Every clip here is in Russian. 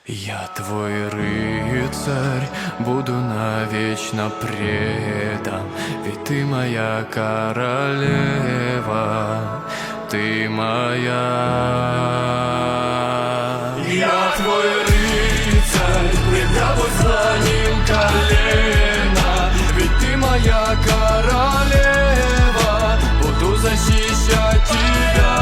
Я твой рыцарь, буду навечно предан, ведь ты моя королева, ты моя. Я твой рыцарь, предам знанием колена, ведь ты моя королева, буду защищать тебя.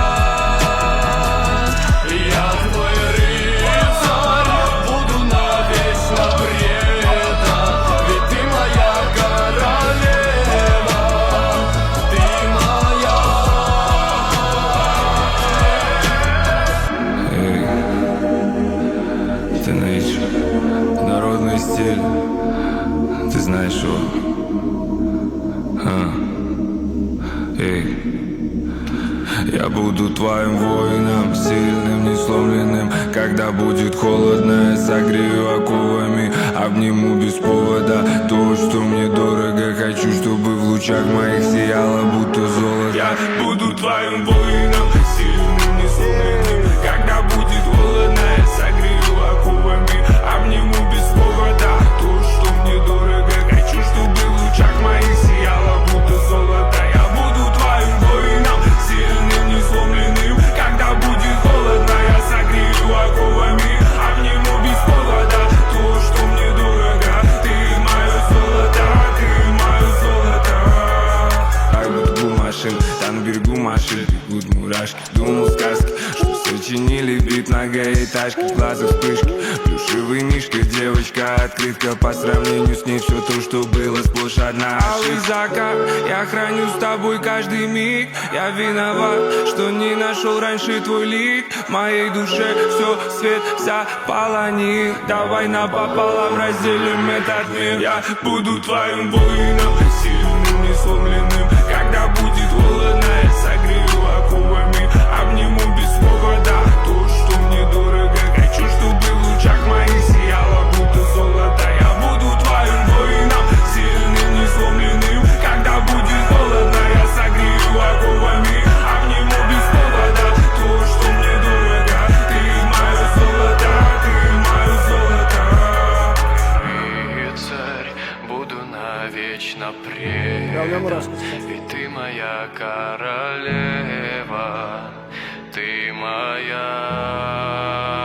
Я твой рыцарь, буду навечно предан, ведь ты моя королева, ты Эй, ты наишь народный стиль, ты знаешь его. Эй, я буду твоим воином, сильным, несломленным. Когда будет холодно, я согрею оковами, обниму без повода то, что мне дорого. Хочу, чтобы в лучах моих сияло, будто золото. Я буду твоим воином, сильным, несломленным. Когда будет холодно, я согрею оковами, обниму без повода то, что мне дорого. Хочу, чтобы в лучах моих сияло, будто золото. Я буду твоим воином, сильным, несломленным. Когда будет холодно, я согрею оковами, обниму без повода то, что мне дорого. Ты мое золото, ты мое золото. Как будто машин, там на берегу машин бегут мурашки. Думал сказки, что сочинили бит многоэтажки, в глазах вспышки, плюшевый мишка, девочка, открытка. По сравнению с ней все то, что было, сплошь одна ошибка. Закат, я храню с тобой каждый миг. Я виноват, что не нашел раньше твой лик. В моей душе все, свет, вся полонит. Давай напополам разделим этот мир. Я буду твоим воином, сильным, несломленным. Когда будет холодно, я согрею оковами, обниму без повода то, что мне дорого. Хочу, чтобы в лучах моих сияло, будто золото. Я буду твоим воином, сильным, несломленным. Когда будет холодно, я согрею оковами, обниму без повода то, что мне дорого. Ты мое золото, ты мое золото. рыцарь, буду навечно предан, ведь ты моя королева, ты моя.